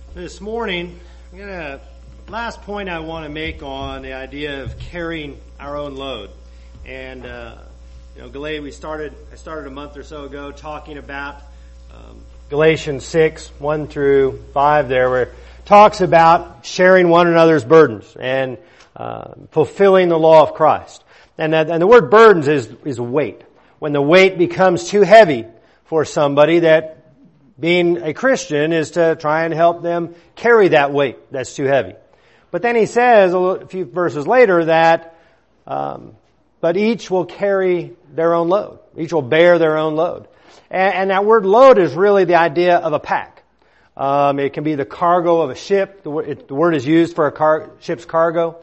This morning, last point I want to make on the idea of carrying our own load. And, Galatians, I started a month or so ago talking about Galatians 6, 1 through 5 there, where it talks about sharing one another's burdens and fulfilling the law of Christ. And the word burdens is weight. When the weight becomes too heavy for somebody, that being a Christian is to try and help them carry that weight that's too heavy. But then he says a few verses later that, but each will carry their own load. Each will bear their own load. And that word load is really the idea of a pack. It can be the cargo of a ship. The word is used for a ship's cargo.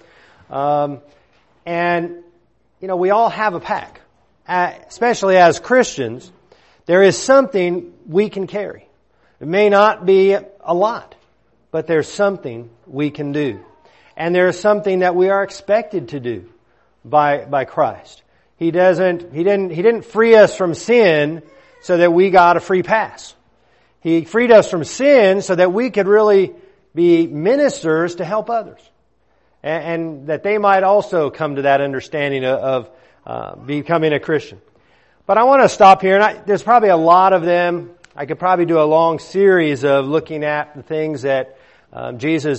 We all have a pack. Especially as Christians, there is something we can carry. It may not be a lot, but there's something we can do. And there's something that we are expected to do by Christ. He didn't free us from sin so that we got a free pass. He freed us from sin so that we could really be ministers to help others. And that they might also come to that understanding of becoming a Christian. But I want to stop here, and there's probably a lot of them. I could probably do a long series of looking at the things that Jesus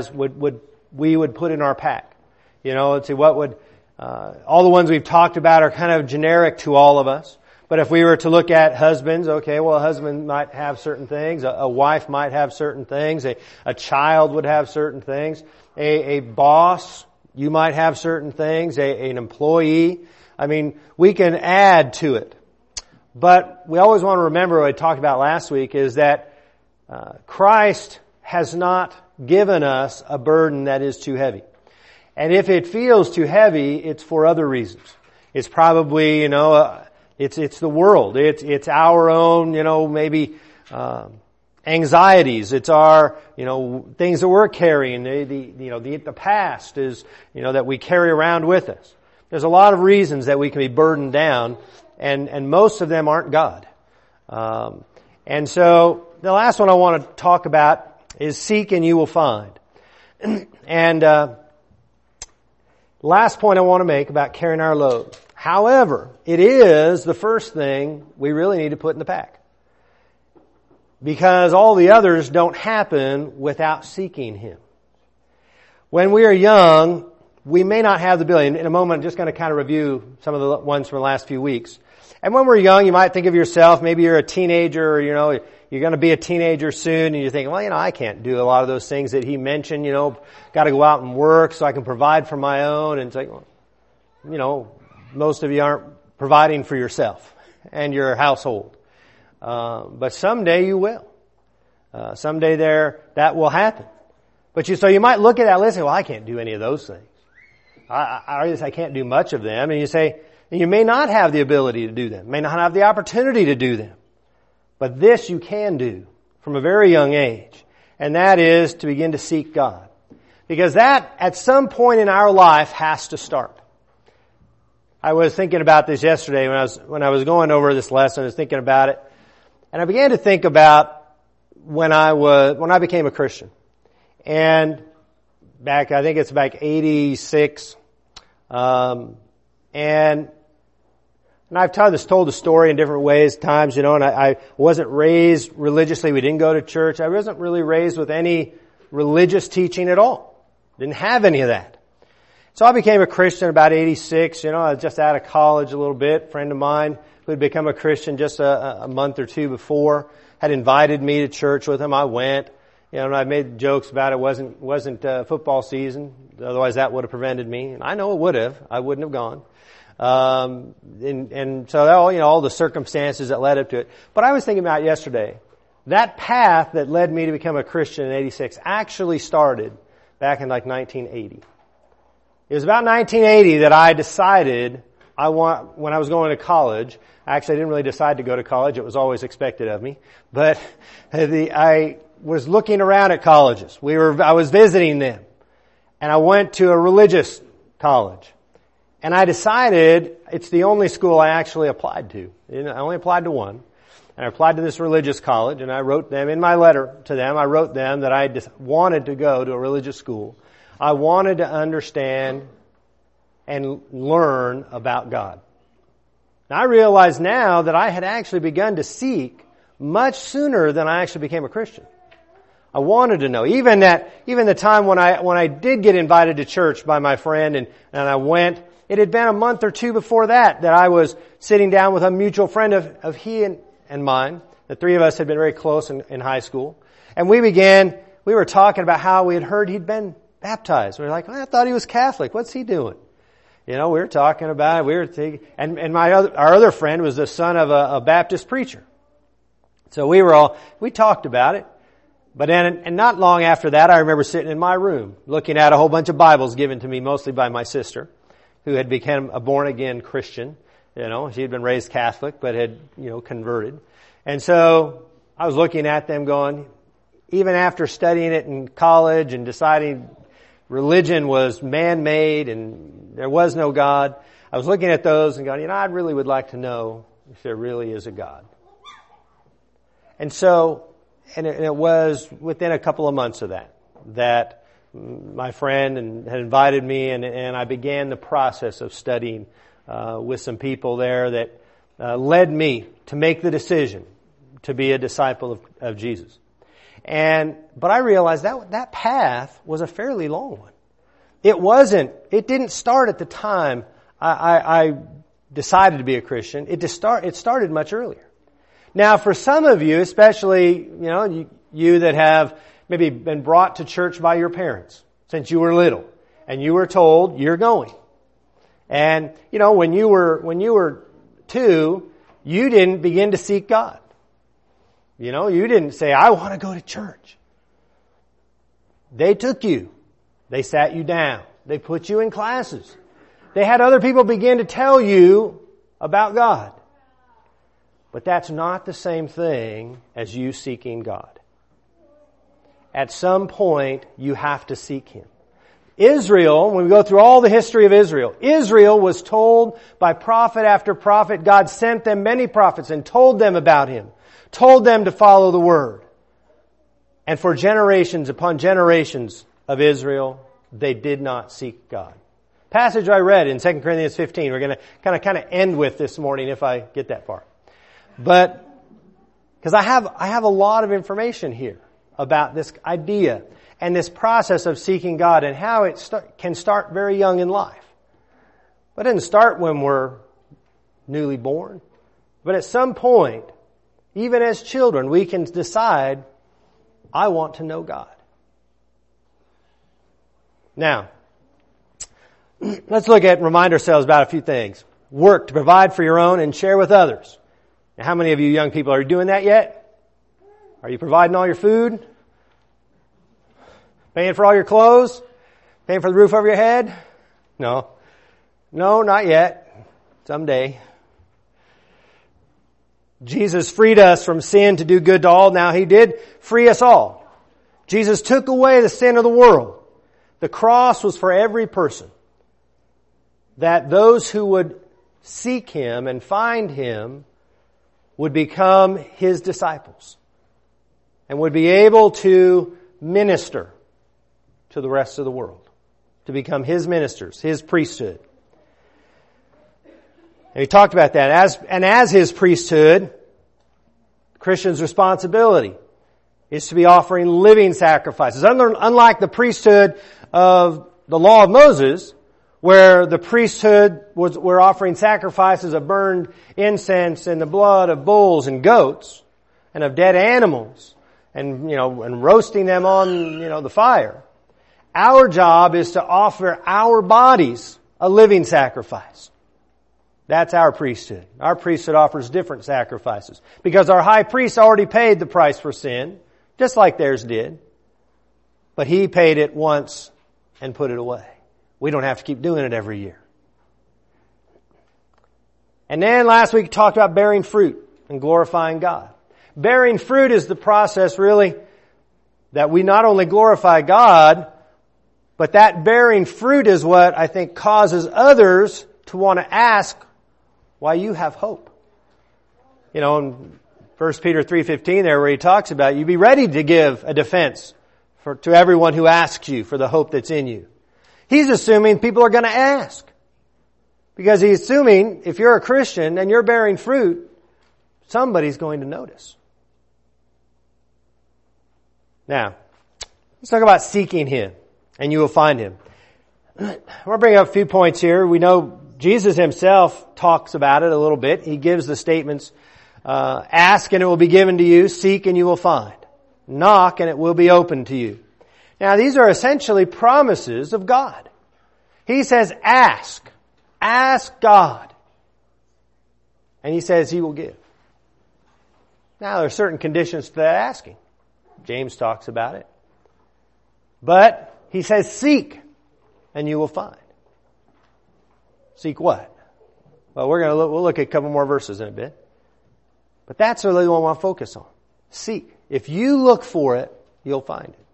we would put in our pack. Let's see, what would all the ones we've talked about are kind of generic to all of us. But if we were to look at husbands, okay, well, a husband might have certain things, a wife might have certain things, a child would have certain things, a boss, you might have certain things, an employee. I mean, we can add to it. But we always want to remember what I talked about last week is that Christ has not given us a burden that is too heavy. And if it feels too heavy, it's for other reasons. It's probably, it's the world. It's our own, maybe anxieties. It's our, things that we're carrying. The past is, that we carry around with us. There's a lot of reasons that we can be burdened down, and most of them aren't God. And so the last one I want to talk about is seek and you will find. And last point I want to make about carrying our load. However, it is the first thing we really need to put in the pack. Because all the others don't happen without seeking Him. When we are young, we may not have the ability. In a moment, I'm just going to kind of review some of the ones from the last few weeks. And when we're young, you might think of yourself, maybe you're a teenager, or, you're going to be a teenager soon, and you're thinking, well, I can't do a lot of those things that he mentioned, got to go out and work so I can provide for my own. And it's like, most of you aren't providing for yourself and your household. But someday you will. Someday that will happen. So you might look at that list and say, well, I can't do any of those things. I can't do much of them. And you say, you may not have the ability to do them, may not have the opportunity to do them. But this you can do from a very young age. And that is to begin to seek God. Because that, at some point in our life, has to start. I was thinking about this yesterday when I was going over this lesson. I was thinking about it. And I began to think about when I became a Christian. And I think it's back 86. And I've told the story in different ways, times, and I wasn't raised religiously. We didn't go to church. I wasn't really raised with any religious teaching at all. Didn't have any of that. So I became a Christian about 86. I was just out of college a little bit. A friend of mine who had become a Christian just a month or two before had invited me to church with him. I went. And I made jokes about it wasn't football season. Otherwise that would have prevented me. And I know it would have. I wouldn't have gone. And so all the circumstances that led up to it. But I was thinking about yesterday, that path that led me to become a Christian in 86 actually started back in 1980. It was about 1980 that I decided when I was going to college. Actually, I didn't really decide to go to college. It was always expected of me. But I was looking around at colleges. I was visiting them. And I went to a religious college. And I decided it's the only school I actually applied to. I only applied to one. And I applied to this religious college, and I wrote them, in my letter to them, I wrote them that I wanted to go to a religious school. I wanted to understand and learn about God. Now, I realize now that I had actually begun to seek much sooner than I actually became a Christian. I wanted to know. Even the time when I did get invited to church by my friend and I went, it had been a month or two before that I was sitting down with a mutual friend of he and mine. The three of us had been very close in high school. And we were talking about how we had heard he'd been baptized. We were like, well, I thought he was Catholic. What's he doing? We were talking about it. We were thinking, and our other friend was the son of a Baptist preacher. So we talked about it. But and not long after that, I remember sitting in my room looking at a whole bunch of Bibles given to me, mostly by my sister, who had become a born-again Christian. She had been raised Catholic, but had, converted. And so I was looking at them going, even after studying it in college and deciding religion was man-made and there was no God, I was looking at those and going, I really would like to know if there really is a God. And so, and it was within a couple of months of that my friend had invited me and I began the process of studying with some people there that led me to make the decision to be a disciple of Jesus. But I realized that path was a fairly long one. It didn't start at the time I decided to be a Christian. It started much earlier. Now, for some of you, especially, you that have maybe been brought to church by your parents since you were little, and you were told you're going. And, when you were 2, you didn't begin to seek God. You didn't say, I want to go to church. They took you. They sat you down. They put you in classes. They had other people begin to tell you about God. But that's not the same thing as you seeking God. At some point, you have to seek Him. Israel, when we go through all the history of Israel was told by prophet after prophet, God sent them many prophets and told them about Him, told them to follow the Word. And for generations upon generations of Israel, they did not seek God. Passage I read in 2 Corinthians 15, we're going to kind of end with this morning if I get that far. But, because I have a lot of information here about this idea and this process of seeking God and how it can start very young in life. But it doesn't start when we're newly born. But at some point, even as children, we can decide, I want to know God. Now, let's remind ourselves about a few things. Work to provide for your own and share with others. Now, how many of you young people are doing that yet? Are you providing all your food? Paying for all your clothes? Paying for the roof over your head? No. No, not yet. Someday. Jesus freed us from sin to do good to all. Now, He did free us all. Jesus took away the sin of the world. The cross was for every person. That those who would seek Him and find Him would become His disciples and would be able to minister to the rest of the world, to become His ministers, His priesthood. And He talked about that. As His priesthood, the Christian's responsibility is to be offering living sacrifices. Unlike the priesthood of the law of Moses, where the priesthood were offering sacrifices of burned incense and the blood of bulls and goats and of dead animals and roasting them on, the fire. Our job is to offer our bodies a living sacrifice. That's our priesthood. Our priesthood offers different sacrifices because our high priest already paid the price for sin, just like theirs did. But He paid it once and put it away. We don't have to keep doing it every year. And then last week we talked about bearing fruit and glorifying God. Bearing fruit is the process really that we not only glorify God, but that bearing fruit is what I think causes others to want to ask why you have hope. In 1 1 Peter 3:15 there where he talks about you be ready to give a defense to everyone who asks you for the hope that's in you. He's assuming people are going to ask. Because he's assuming if you're a Christian and you're bearing fruit, somebody's going to notice. Now, let's talk about seeking Him, and you will find Him. I want to bring up a few points here. We know Jesus Himself talks about it a little bit. He gives the statements, ask and it will be given to you, seek and you will find, knock and it will be opened to you. Now, these are essentially promises of God. He says, ask God. And He says He will give. Now, there are certain conditions to that asking. James talks about it. But He says, seek, and you will find. Seek what? Well, we'll look at a couple more verses in a bit. But that's really what I want to focus on. Seek. If you look for it, you'll find it.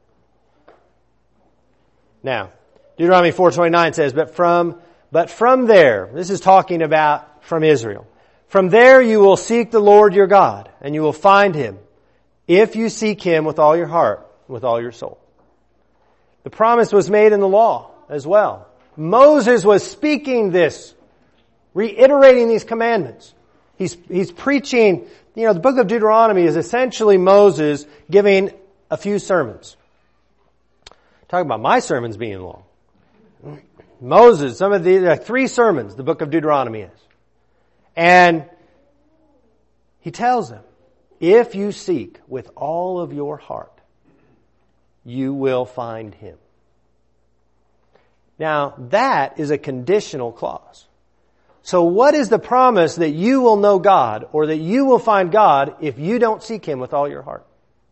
Now, Deuteronomy 4:29 says, but from there, this is talking about from Israel. From there you will seek the Lord your God, and you will find Him, if you seek Him with all your heart, with all your soul. The promise was made in the law as well. Moses was speaking this, reiterating these commandments. He's preaching, the book of Deuteronomy is essentially Moses giving a few sermons. Talking about my sermons being long. Moses, some of the 3 sermons the book of Deuteronomy is. And he tells them, if you seek with all of your heart, you will find Him. Now, that is a conditional clause. So what is the promise that you will know God or that you will find God if you don't seek Him with all your heart?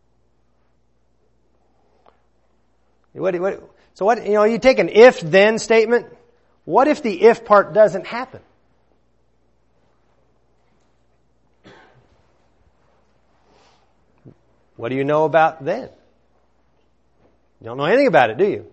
So you take an if-then statement. What if the if part doesn't happen? What do you know about then? You don't know anything about it, do you?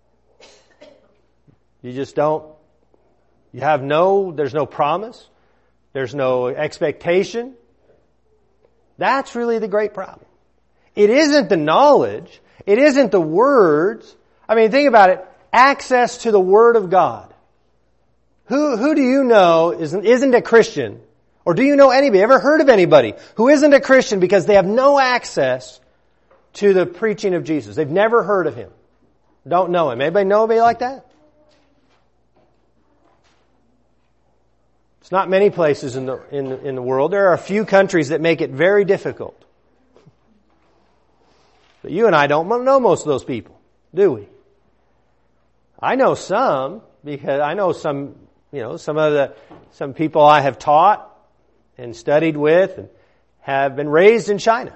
You just don't. There's no promise. There's no expectation. That's really the great problem. It isn't the knowledge. It isn't the words. I mean, think about it. Access to the Word of God. Who do you know isn't a Christian? Or do you know anybody? Ever heard of anybody who isn't a Christian because they have no access to the preaching of Jesus? They've never heard of Him. Don't know Him. Anybody know anybody like that? It's not many places in the world. There are a few countries that make it very difficult. But you and I don't know most of those people, do we? I know some because I know some people I have taught and studied with and have been raised in China,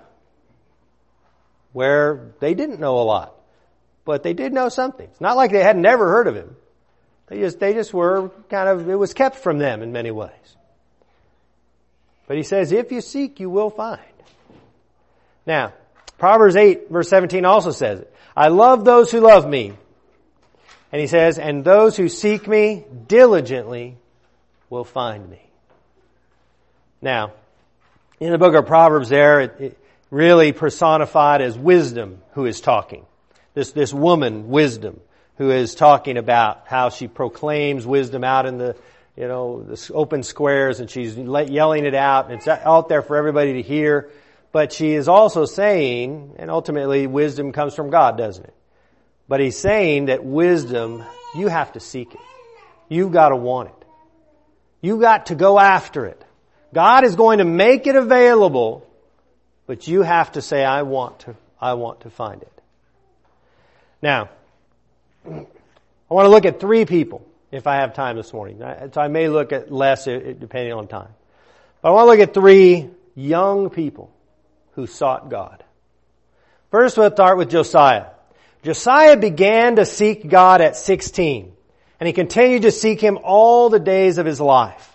where they didn't know a lot, but they did know something. It's not like they had never heard of Him. They just were it was kept from them in many ways. But He says, if you seek, you will find. Now, Proverbs 8 verse 17 also says it. I love those who love me. And He says, and those who seek me diligently will find me. Now, in the book of Proverbs there, it really personified as wisdom who is talking. This woman, wisdom, who is talking about how she proclaims wisdom out in the open squares, and she's yelling it out, and it's out there for everybody to hear. But she is also saying, and ultimately wisdom comes from God, doesn't it? But He's saying that wisdom, you have to seek it. You've got to want it. You've got to go after it. God is going to make it available, but you have to say, I want to find it. Now, I want to look at 3 people, if I have time this morning. So I may look at less depending on time. But I want to look at 3 young people who sought God. First, we'll start with Josiah. Josiah began to seek God at 16, and he continued to seek Him all the days of his life.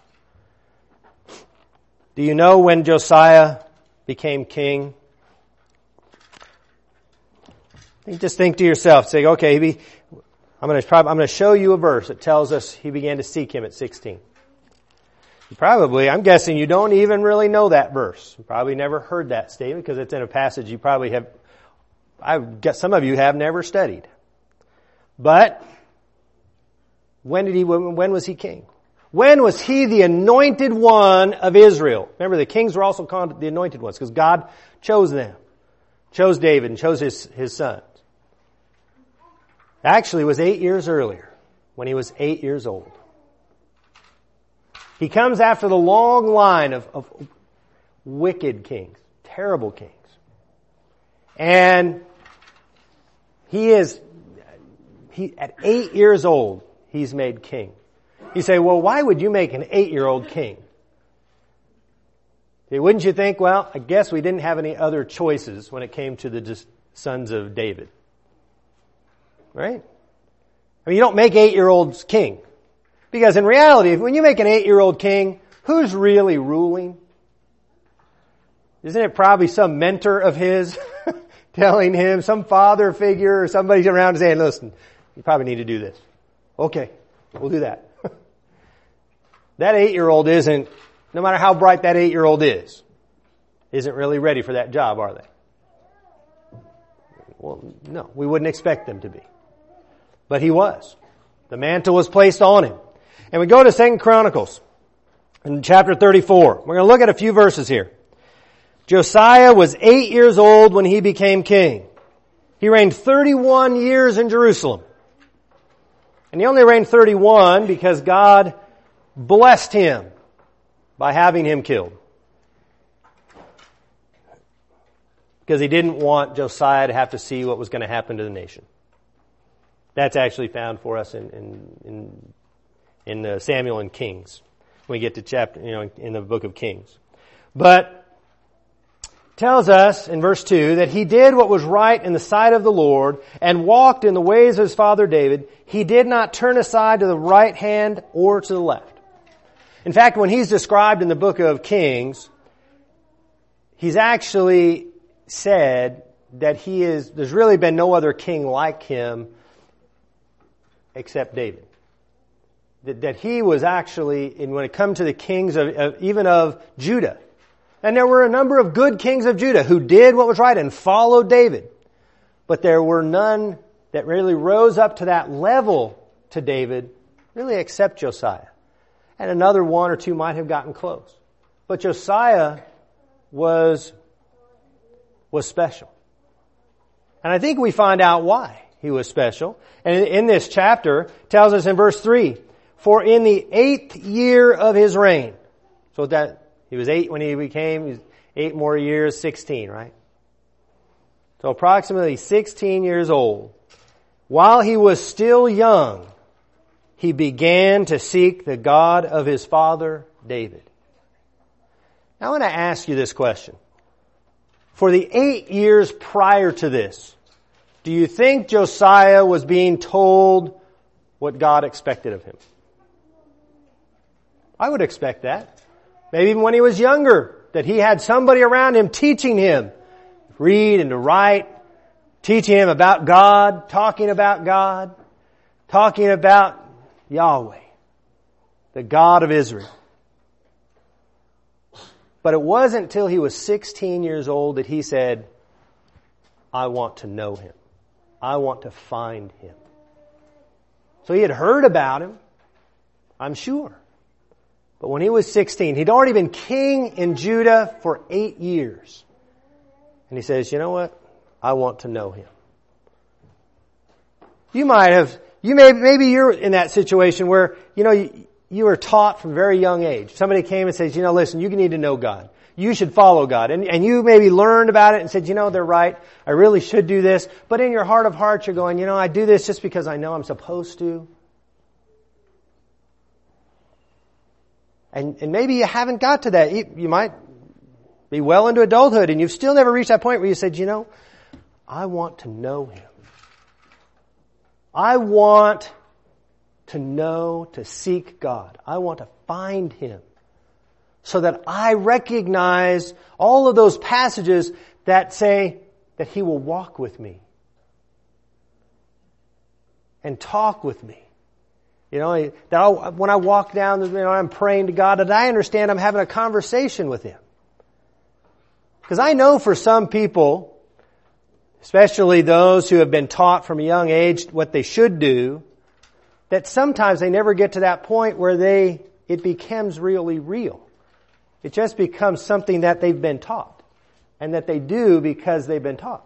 Do you know when Josiah became king? Just think to yourself, say, okay, I'm going to show you a verse that tells us he began to seek Him at 16. I'm guessing you don't even really know that verse. You probably never heard that statement because it's in a passage you probably have, I guess some of you have never studied. But when was he king? When was he the anointed one of Israel? Remember, the kings were also called the anointed ones because God chose them. Chose David and chose his sons. Actually, it was 8 years earlier when he was 8 years old. He comes after the long line of wicked kings, terrible kings. And at 8 years old, he's made king. You say, well, why would you make an 8-year-old king? Wouldn't you think, well, I guess we didn't have any other choices when it came to the sons of David. Right? I mean, you don't make 8-year-olds king. Because in reality, when you make an 8-year-old king, who's really ruling? Isn't it probably some mentor of his telling him, some father figure or somebody around saying, listen, you probably need to do this. Okay, we'll do that. That 8-year-old isn't, no matter how bright that 8-year-old isn't really ready for that job, are they? Well, no, we wouldn't expect them to be. But he was. The mantle was placed on him. And we go to 2 Chronicles in chapter 34. We're going to look at a few verses here. Josiah was 8 years old when he became king. He reigned 31 years in Jerusalem. And he only reigned 31 because God blessed him by having him killed. Because he didn't want Josiah to have to see what was going to happen to the nation. That's actually found for us in Samuel and Kings. When we get to chapter, in the book of Kings. But tells us in verse 2 that he did what was right in the sight of the Lord and walked in the ways of his father David. He did not turn aside to the right hand or to the left. In fact, when he's described in the book of Kings, he's actually said that there's really been no other king like him except David. That he was actually, when it comes to the kings even of Judah, and there were a number of good kings of Judah who did what was right and followed David. But there were none that really rose up to that level to David, really except Josiah. And another one or two might have gotten close. But Josiah was special. And I think we find out why he was special. And in this chapter, it tells us in verse 3, for in the 8th year of his reign, so that he was 8 when he was 8 more years, 16, right? So approximately 16 years old. While he was still young, he began to seek the God of his father, David. Now I want to ask you this question. For the 8 years prior to this, do you think Josiah was being told what God expected of him? I would expect that. Maybe even when he was younger, that he had somebody around him teaching him to read and to write, teaching him about God, talking about Yahweh, the God of Israel. But it wasn't until he was 16 years old that he said, I want to know him. I want to find him. So he had heard about him, I'm sure. But when he was 16, he'd already been king in Judah for 8 years. And he says, you know what? I want to know him. Maybe you're in that situation where, you were taught from a very young age. Somebody came and says, listen, you need to know God. You should follow God. And you maybe learned about it and said, they're right. I really should do this. But in your heart of hearts, you're going, I do this just because I know I'm supposed to. And maybe you haven't got to that. You might be well into adulthood and you've still never reached that point where you said, I want to know him. I want to seek God. I want to find him so that I recognize all of those passages that say that he will walk with me and talk with me You know, when I walk down, I'm praying to God, that I understand I'm having a conversation with Him. Because I know for some people, especially those who have been taught from a young age what they should do, that sometimes they never get to that point where it becomes really real. It just becomes something that they've been taught and that they do because they've been taught.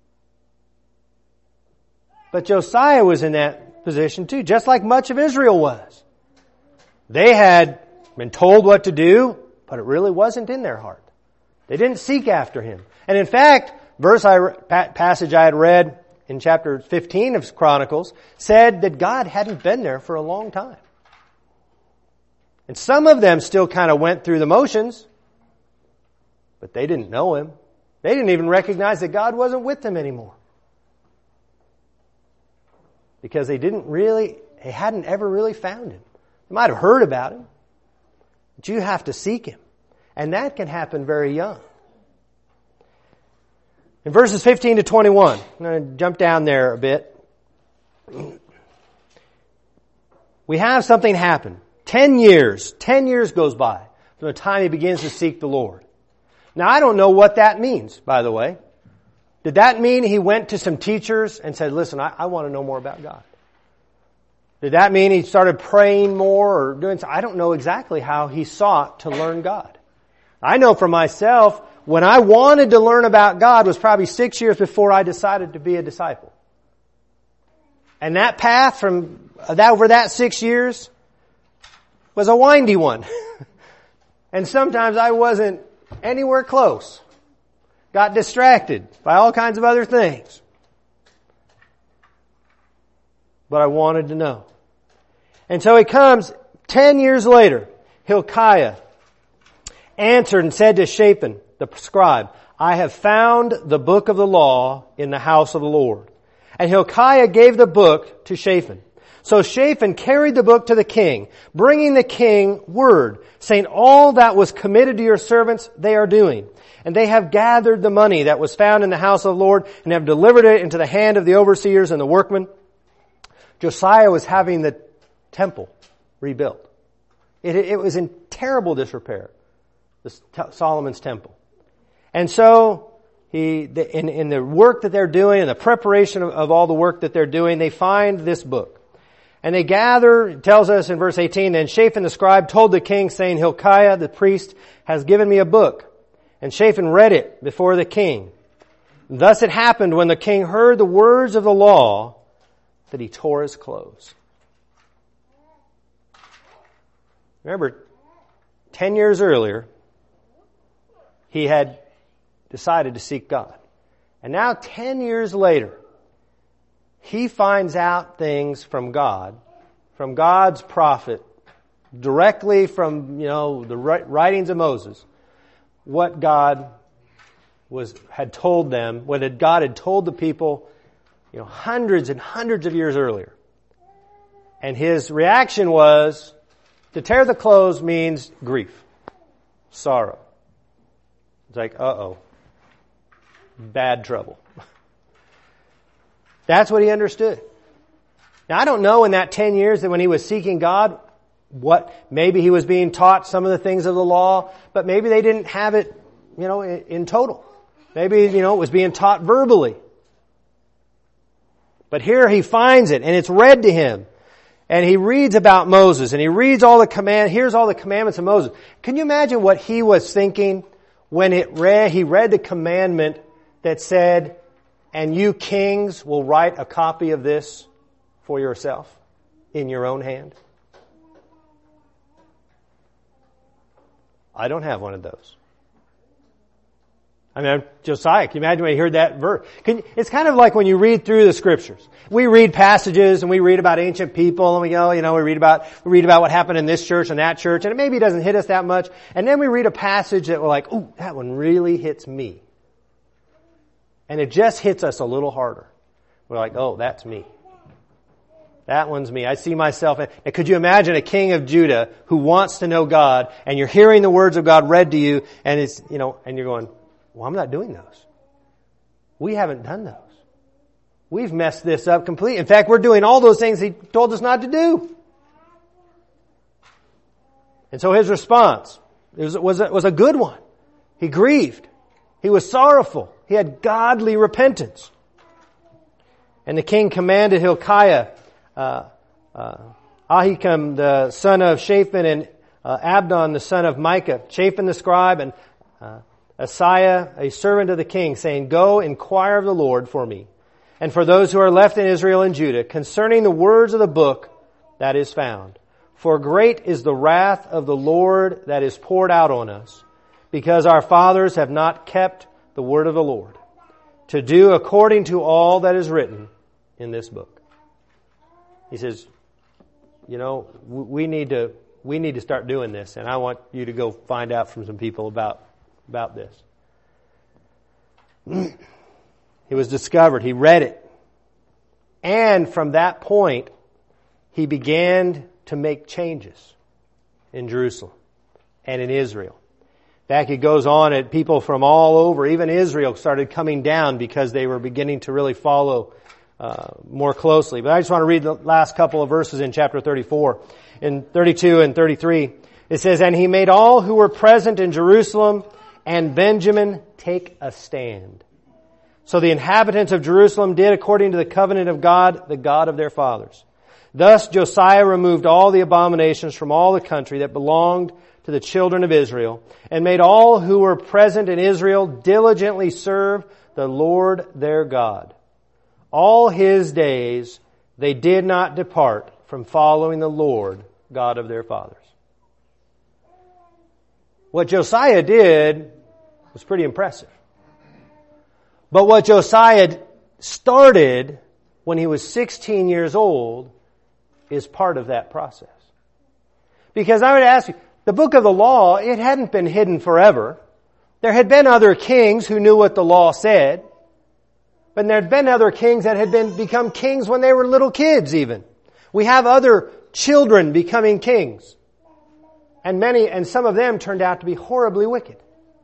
But Josiah was in that position too, just like much of Israel was. They had been told what to do, but it really wasn't in their heart. They didn't seek after Him. And in fact, passage I had read in chapter 15 of Chronicles said that God hadn't been there for a long time. And some of them still kind of went through the motions, but they didn't know Him. They didn't even recognize that God wasn't with them anymore. Because they hadn't ever really found Him. They might have heard about Him, but you have to seek Him. And that can happen very young. In verses 15 to 21, I'm going to jump down there a bit. We have something happen. 10 years goes by from the time he begins to seek the Lord. Now I don't know what that means, by the way. Did that mean he went to some teachers and said, listen, I want to know more about God? Did that mean he started praying more or doing something? I don't know exactly how he sought to learn God. I know for myself, when I wanted to learn about God was probably 6 years before I decided to be a disciple. And that path over that 6 years was a windy one. And sometimes I wasn't anywhere close. Got distracted by all kinds of other things. But I wanted to know. And so he comes 10 years later. Hilkiah answered and said to Shaphan, the scribe, I have found the book of the law in the house of the Lord. And Hilkiah gave the book to Shaphan. So Shaphan carried the book to the king, bringing the king word, saying, all that was committed to your servants they are doing. And they have gathered the money that was found in the house of the Lord and have delivered it into the hand of the overseers and the workmen. Josiah was having the temple rebuilt. It was in terrible disrepair, Solomon's temple. And so in the work that they're doing and the preparation of all the work that they're doing, they find this book. And they gather, it tells us in verse 18, and Shaphan the scribe told the king, saying, Hilkiah the priest has given me a book. And Shaphan read it before the king. Thus it happened when the king heard the words of the law that he tore his clothes. Remember, 10 years earlier, he had decided to seek God. And now 10 years later, he finds out things from God, from God's prophet, directly from, the writings of Moses, what God had told them, what God had told the people, hundreds and hundreds of years earlier. And his reaction was, to tear the clothes means grief, sorrow. It's like, bad trouble. That's what he understood. Now I don't know in that 10 years that when he was seeking God, maybe he was being taught some of the things of the law, but maybe they didn't have it, in total. Maybe, it was being taught verbally. But here he finds it and it's read to him. And he reads about Moses and he reads here's all the commandments of Moses. Can you imagine what he was thinking when he read the commandment that said, and you kings will write a copy of this for yourself in your own hand? I don't have one of those. Josiah, can you imagine when he heard that verse? It's kind of like when you read through the scriptures. We read passages and we read about ancient people and we go, we read about what happened in this church and that church, and it maybe doesn't hit us that much. And then we read a passage that we're like, ooh, that one really hits me. And it just hits us a little harder. We're like, oh, that's me. That one's me. I see myself. And could you imagine a king of Judah who wants to know God, and you're hearing the words of God read to you, and it's, and you're going, well, I'm not doing those. We haven't done those. We've messed this up completely. In fact, we're doing all those things he told us not to do. And so his response was a good one. He grieved. He was sorrowful. He had godly repentance. And the king commanded Hilkiah, Ahikam the son of Shaphan, and Abdon the son of Micah, Shaphan the scribe, and Asaiah, a servant of the king, saying, Go, inquire of the Lord for me, and for those who are left in Israel and Judah, concerning the words of the book that is found. For great is the wrath of the Lord that is poured out on us, because our fathers have not kept the word of the Lord, to do according to all that is written in this book. He says, we need to start doing this, and I want you to go find out from some people about this. He was discovered. He read it. And from that point, he began to make changes in Jerusalem and in Israel. In fact, it goes on, and people from all over, even Israel, started coming down because they were beginning to really follow more closely. But I just want to read the last couple of verses in chapter 34. In 32 and 33, it says, And he made all who were present in Jerusalem and Benjamin take a stand. So the inhabitants of Jerusalem did according to the covenant of God, the God of their fathers. Thus Josiah removed all the abominations from all the country that belonged to the children of Israel, and made all who were present in Israel diligently serve the Lord their God. All his days they did not depart from following the Lord God of their fathers. What Josiah did was pretty impressive. But what Josiah started when he was 16 years old is part of that process. Because I would ask you, the book of the law, it hadn't been hidden forever. There had been other kings who knew what the law said. But there had been other kings that had become kings when they were little kids even. We have other children becoming kings. And some of them turned out to be horribly wicked.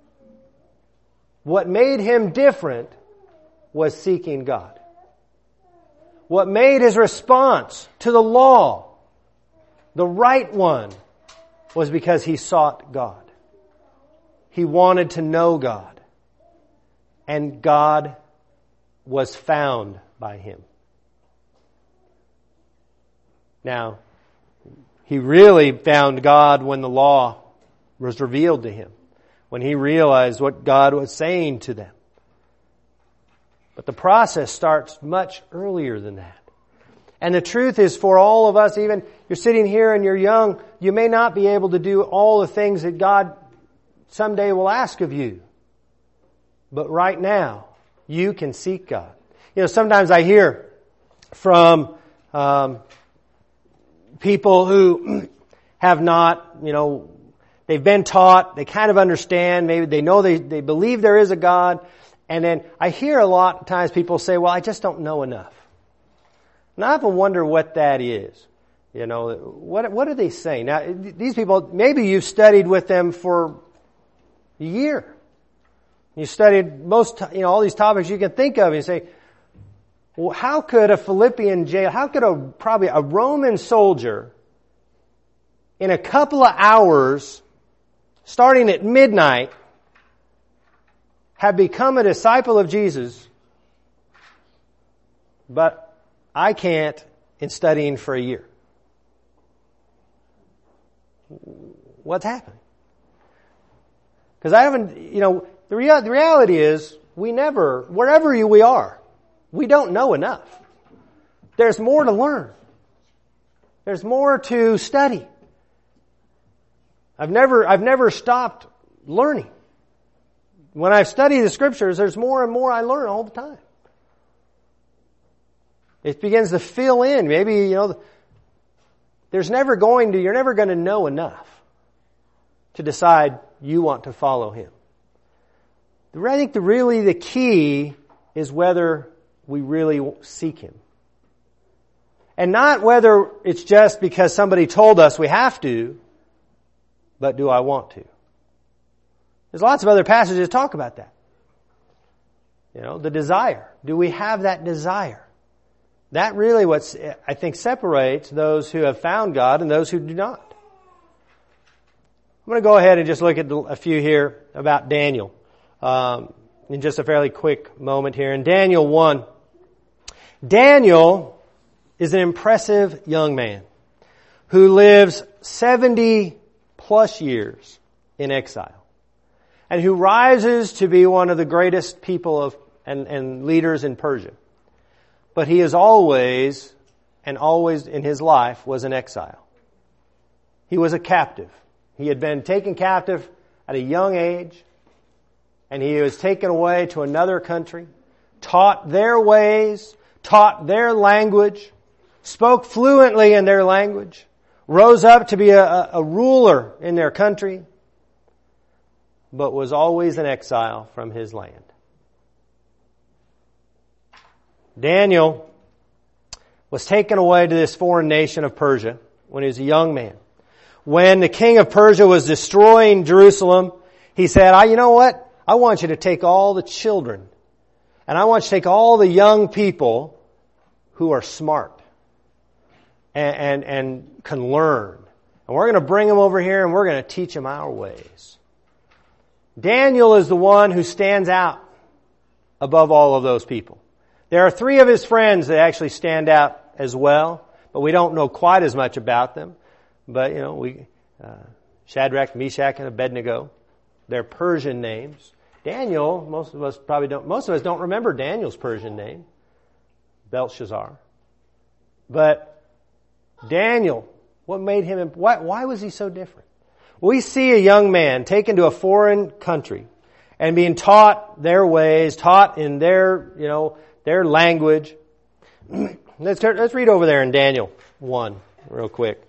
What made him different was seeking God. What made his response to the law the right one was because he sought God. He wanted to know God. And God was found by him. Now, he really found God when the law was revealed to him, when he realized what God was saying to them. But the process starts much earlier than that. And the truth is, for all of us, even you're sitting here and you're young, you may not be able to do all the things that God someday will ask of you. But right now, you can seek God. Sometimes I hear from people who have not, they've been taught, they kind of understand, maybe they know they believe there is a God. And then I hear a lot of times people say, well, I just don't know enough. And I often wonder what that is. What are they saying? Now, these people, maybe you've studied with them for a year. You studied all these topics you can think of, and you say, well, how could a Philippian jail, how could probably a Roman soldier in a couple of hours, starting at midnight, have become a disciple of Jesus, but I can't in studying for a year? What's happening? Because I haven't, the reality is wherever we are, we don't know enough. There's more to learn. There's more to study. I've never stopped learning. When I study the Scriptures, there's more and more I learn all the time. It begins to fill in. Maybe, you're never going to know enough to decide you want to follow Him. I think the key is whether we really seek Him. And not whether it's just because somebody told us we have to, but do I want to? There's lots of other passages that talk about that. The desire. Do we have that desire? That really I think separates those who have found God and those who do not. I'm going to go ahead and just look at a few here about Daniel in just a fairly quick moment here. In Daniel 1, Daniel is an impressive young man who lives 70 plus years in exile and who rises to be one of the greatest people and leaders in Persia. But he is always in his life was in exile. He was a captive. He had been taken captive at a young age, and he was taken away to another country, taught their ways, taught their language, spoke fluently in their language, rose up to be a ruler in their country, but was always in exile from his land. Daniel was taken away to this foreign nation of Persia when he was a young man. When the king of Persia was destroying Jerusalem, he said, you know what? I want you to take all the children, and I want you to take all the young people who are smart and can learn. And we're going to bring them over here and we're going to teach them our ways. Daniel is the one who stands out above all of those people. There are 3 of his friends that actually stand out as well, but we don't know quite as much about them. But, Shadrach, Meshach, and Abednego, they're Persian names. Daniel, most of us don't remember Daniel's Persian name, Belshazzar. But Daniel, what made him, why was he so different? We see a young man taken to a foreign country and being taught their ways, taught in their language. Let's read over there in Daniel 1 real quick.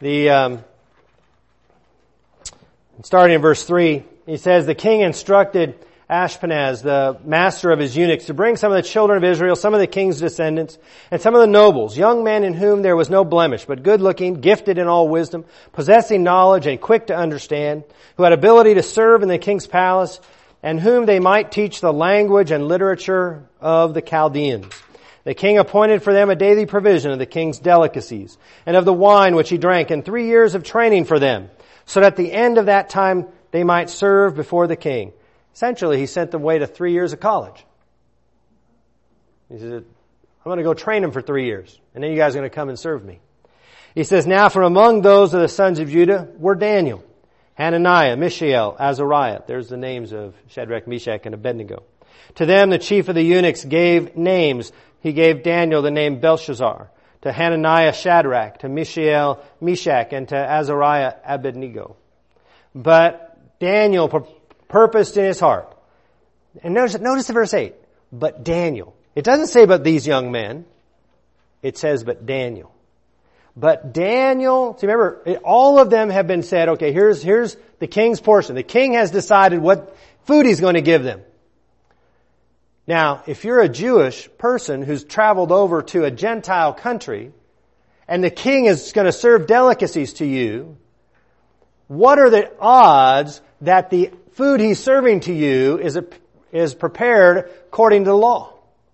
Starting in verse 3, he says, the king instructed Ashpenaz, the master of his eunuchs, to bring some of the children of Israel, some of the king's descendants, and some of the nobles, young men in whom there was no blemish, but good-looking, gifted in all wisdom, possessing knowledge and quick to understand, who had ability to serve in the king's palace, and whom they might teach the language and literature of the Chaldeans. The king appointed for them a daily provision of the king's delicacies, and of the wine which he drank, and 3 years of training for them, so that at the end of that time they might serve before the king. Essentially, he sent them away to 3 years of college. He said, I'm going to go train them for 3 years, and then you guys are going to come and serve me. He says, now from among those of the sons of Judah were Daniel, Hananiah, Mishael, Azariah. There's the names of Shadrach, Meshach, and Abednego. To them the chief of the eunuchs gave names. He gave Daniel the name Belshazzar, to Hananiah Shadrach, to Mishael Meshach, and to Azariah Abednego. But Daniel purposed in his heart. And notice the verse 8. But Daniel. It doesn't say but these young men. It says but Daniel. But Daniel, see, remember, all of them have been said, okay, here's the king's portion. The king has decided what food he's going to give them. Now, if you're a Jewish person who's traveled over to a Gentile country and the king is going to serve delicacies to you, what are the odds that the food he's serving to you is prepared according to the law?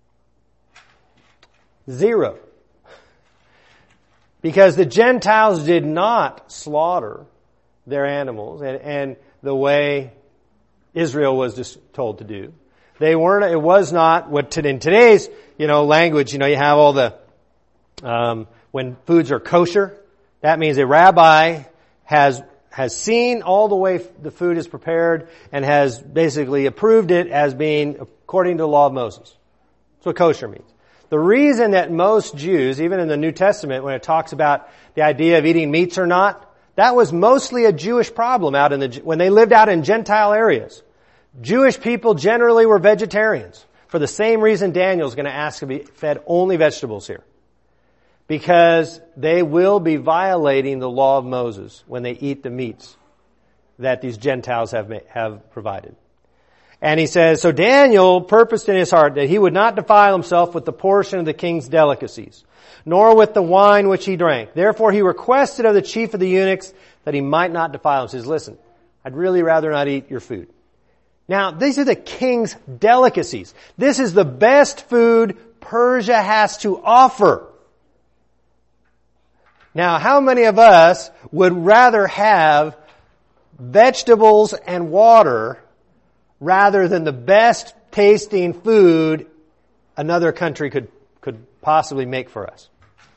0. Because the Gentiles did not slaughter their animals and the way Israel was just told to do. It was not what in today's, language, you have all the, when foods are kosher, that means a rabbi has seen all the way the food is prepared and has basically approved it as being according to the law of Moses. That's what kosher means. The reason that most Jews, even in the New Testament, when it talks about the idea of eating meats or not, that was mostly a Jewish problem when they lived out in Gentile areas. Jewish people generally were vegetarians. For the same reason Daniel's going to ask to be fed only vegetables here. Because they will be violating the law of Moses when they eat the meats that these Gentiles have provided. And he says, so Daniel purposed in his heart that he would not defile himself with the portion of the king's delicacies, nor with the wine which he drank. Therefore he requested of the chief of the eunuchs that he might not defile himself. He says, listen, I'd really rather not eat your food. Now, these are the king's delicacies. This is the best food Persia has to offer. Now, how many of us would rather have vegetables and water rather than the best tasting food another country could possibly make for us.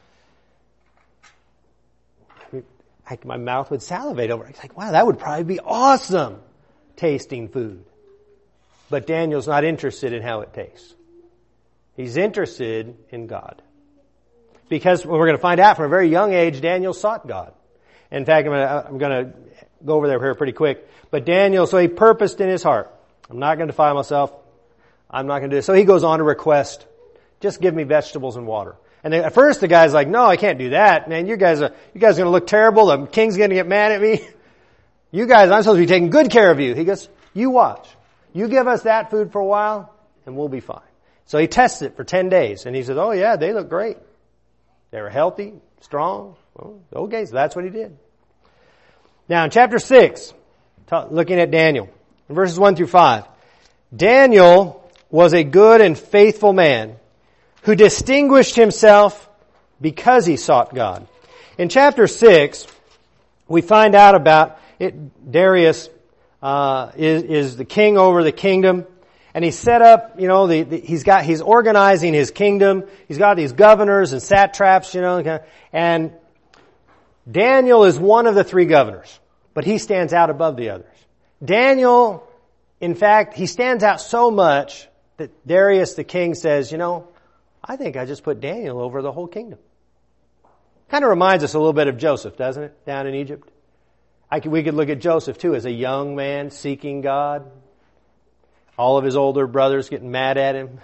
My mouth would salivate over it. It's like, wow, that would probably be awesome tasting food. But Daniel's not interested in how it tastes. He's interested in God. Because we're going to find out from a very young age, Daniel sought God. In fact, I'm going to go over there here pretty quick. But Daniel, so he purposed in his heart, I'm not going to defile myself. I'm not going to do this. So he goes on to request, just give me vegetables and water. And then at first the guy's like, no, I can't do that. Man, you guys are going to look terrible. The king's going to get mad at me. You guys, I'm supposed to be taking good care of you. He goes, you watch. You give us that food for a while and we'll be fine. So he tests it for 10 days and he says, oh yeah, they look great. They were healthy, strong. Well, okay, so that's what he did. Now in chapter 6, looking at Daniel, in verses 1 through 5, Daniel was a good and faithful man who distinguished himself because he sought God. In chapter 6, we find out about it. Darius is the king over the kingdom, and he set up, he's organizing his kingdom. He's got these governors and satraps, and Daniel is one of the 3 governors, but he stands out above the others. Daniel, in fact, he stands out so much that Darius the king says, I think I just put Daniel over the whole kingdom. Kind of reminds us a little bit of Joseph, doesn't it? Down in Egypt. We could look at Joseph too as a young man seeking God. All of his older brothers getting mad at him.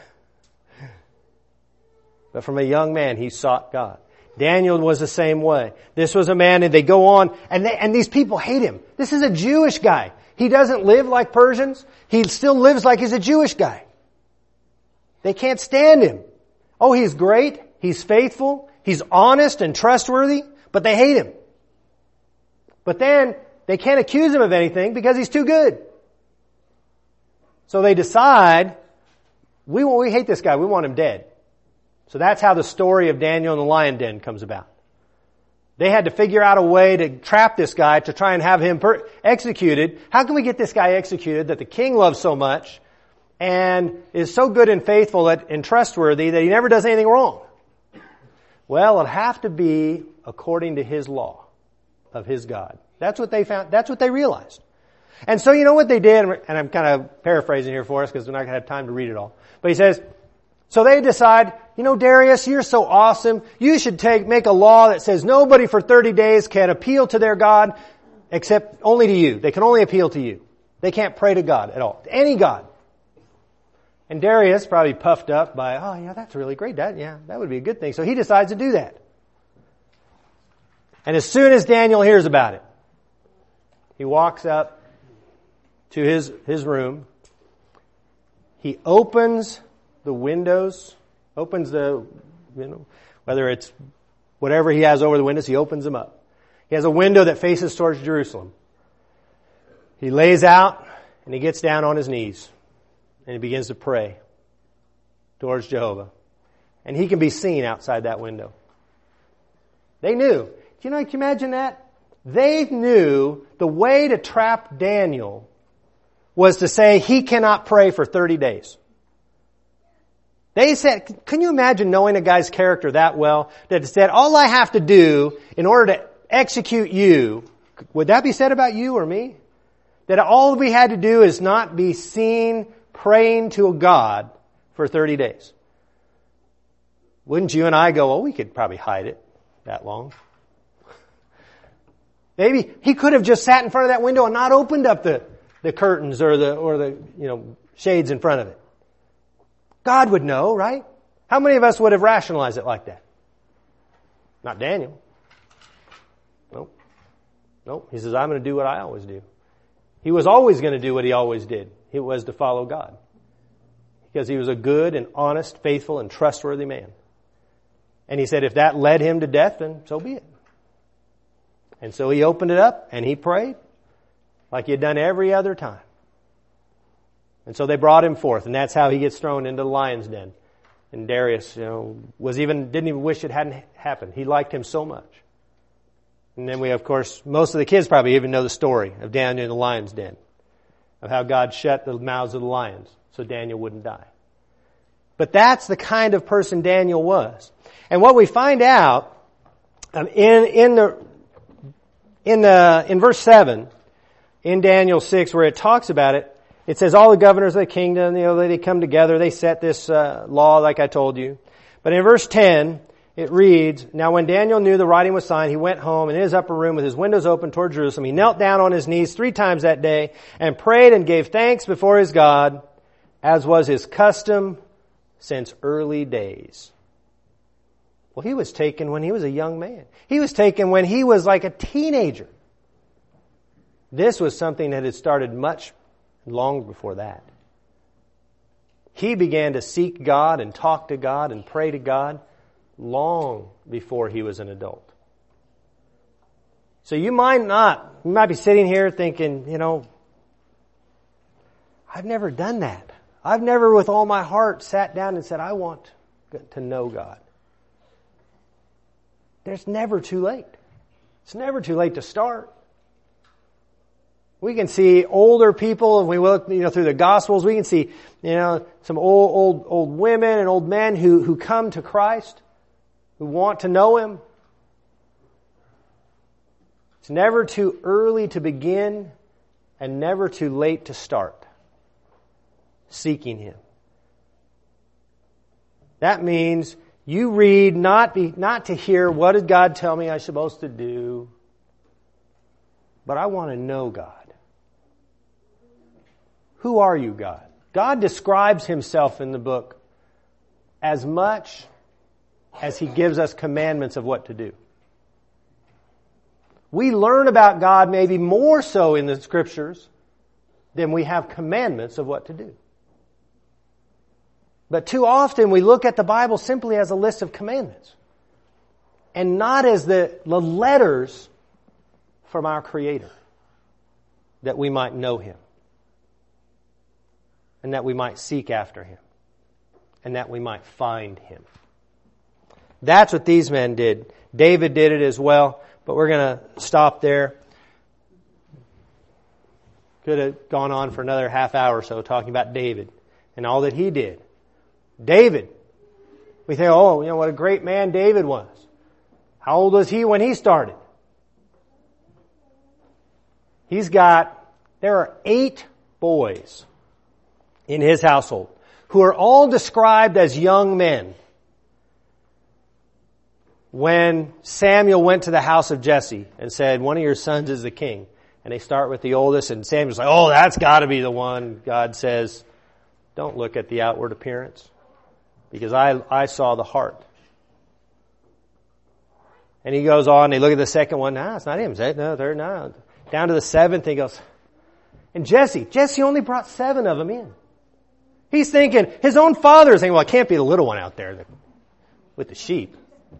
But from a young man, he sought God. Daniel was the same way. This was a man, and they go on, and these people hate him. This is a Jewish guy. He doesn't live like Persians. He still lives like he's a Jewish guy. They can't stand him. Oh, he's great. He's faithful. He's honest and trustworthy, but they hate him. But then they can't accuse him of anything because he's too good. So they decide, we hate this guy. We want him dead. So that's how the story of Daniel in the lion den comes about. They had to figure out a way to trap this guy to try and have him executed. How can we get this guy executed that the king loves so much and is so good and faithful and trustworthy that he never does anything wrong? Well, it'll have to be according to his law of his God. That's what they found. That's what they realized. And so you know what they did, and I'm kind of paraphrasing here for us because we're not going to have time to read it all. But he says, so they decide, Darius, you're so awesome. You should make a law that says nobody for 30 days can appeal to their God except only to you. They can only appeal to you. They can't pray to God at all. To any God. And Darius, probably puffed up by, oh yeah, that's really great. That would be a good thing. So he decides to do that. And as soon as Daniel hears about it, he walks up to his room. He opens the windows, whether it's whatever he has over the windows, he opens them up. He has a window that faces towards Jerusalem. He lays out and he gets down on his knees and he begins to pray towards Jehovah. And he can be seen outside that window. They knew. Can you imagine that? They knew the way to trap Daniel was to say he cannot pray for 30 days. They said, can you imagine knowing a guy's character that well, that said, all I have to do in order to execute you, would that be said about you or me? That all we had to do is not be seen praying to a God for 30 days. Wouldn't you and I go, we could probably hide it that long. Maybe he could have just sat in front of that window and not opened up the curtains or the shades in front of it. God would know, right? How many of us would have rationalized it like that? Not Daniel. Nope. He says, I'm going to do what I always do. He was always going to do what he always did. It was to follow God. Because he was a good and honest, faithful, and trustworthy man. And he said if that led him to death, then so be it. And so he opened it up and he prayed like he had done every other time. And so they brought him forth, and that's how he gets thrown into the lion's den. And Darius, didn't even wish it hadn't happened. He liked him so much. And then we, of course, most of the kids probably even know the story of Daniel in the lion's den, of how God shut the mouths of the lions so Daniel wouldn't die. But that's the kind of person Daniel was. And what we find out in verse 7, in Daniel 6, where it talks about it, it says all the governors of the kingdom, they come together, they set this law like I told you. But in verse 10, it reads, "Now when Daniel knew the writing was signed, he went home in his upper room with his windows open toward Jerusalem. He knelt down on his knees 3 times that day and prayed and gave thanks before his God, as was his custom since early days." Well, he was taken when he was a young man. He was taken when he was like a teenager. This was something that had started much long before that. He began to seek God and talk to God and pray to God long before he was an adult. So you might be sitting here thinking, I've never done that. I've never with all my heart sat down and said, I want to know God. There's never too late. It's never too late to start. We can see older people, if we look, through the Gospels, we can see, some old women and old men who come to Christ, who want to know Him. It's never too early to begin and never too late to start seeking Him. That means you read not to hear, what did God tell me I'm supposed to do? But I want to know God. Who are you, God? God describes Himself in the book as much as He gives us commandments of what to do. We learn about God maybe more so in the Scriptures than we have commandments of what to do. But too often we look at the Bible simply as a list of commandments and not as the letters from our Creator, that we might know Him and that we might seek after Him and that we might find Him. That's what these men did. David did it as well, but we're going to stop there. Could have gone on for another half hour or so talking about David and all that he did. David. We think, what a great man David was. How old was he when he started? There are 8 boys in his household who are all described as young men. When Samuel went to the house of Jesse and said, one of your sons is the king, and they start with the oldest, and Samuel's like, that's got to be the one. God says, don't look at the outward appearance, because I saw the heart. And he goes on, they look at the second one, it's not him. No, they're not. Down to the 7th, he goes, and Jesse only brought 7 of them in. He's thinking, his own father is thinking, it can't be the little one out there with the sheep.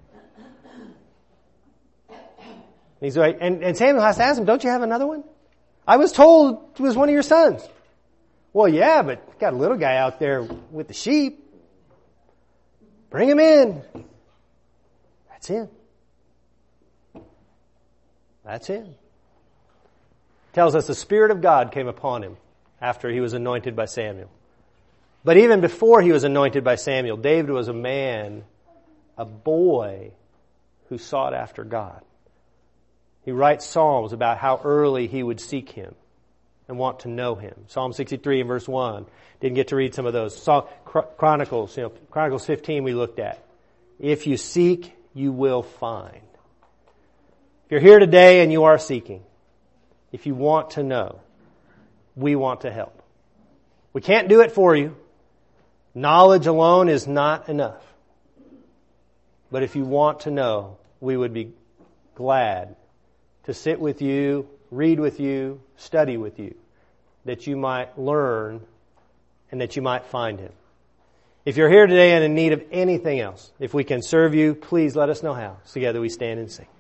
He's like, and Samuel has to ask him, don't you have another one? I was told it was one of your sons. Well, yeah, but got a little guy out there with the sheep. Bring him in. That's him. That's him. Tells us the Spirit of God came upon him after he was anointed by Samuel. But even before he was anointed by Samuel, David was a man, a boy, who sought after God. He writes Psalms about how early he would seek Him and want to know Him. Psalm 63 and verse 1. Didn't get to read some of those. Chronicles, Chronicles 15 we looked at. If you seek, you will find. If you're here today and you are seeking, if you want to know, we want to help. We can't do it for you. Knowledge alone is not enough. But if you want to know, we would be glad to sit with you, read with you, study with you, that you might learn and that you might find Him. If you're here today and in need of anything else, if we can serve you, please let us know how. Together we stand and sing.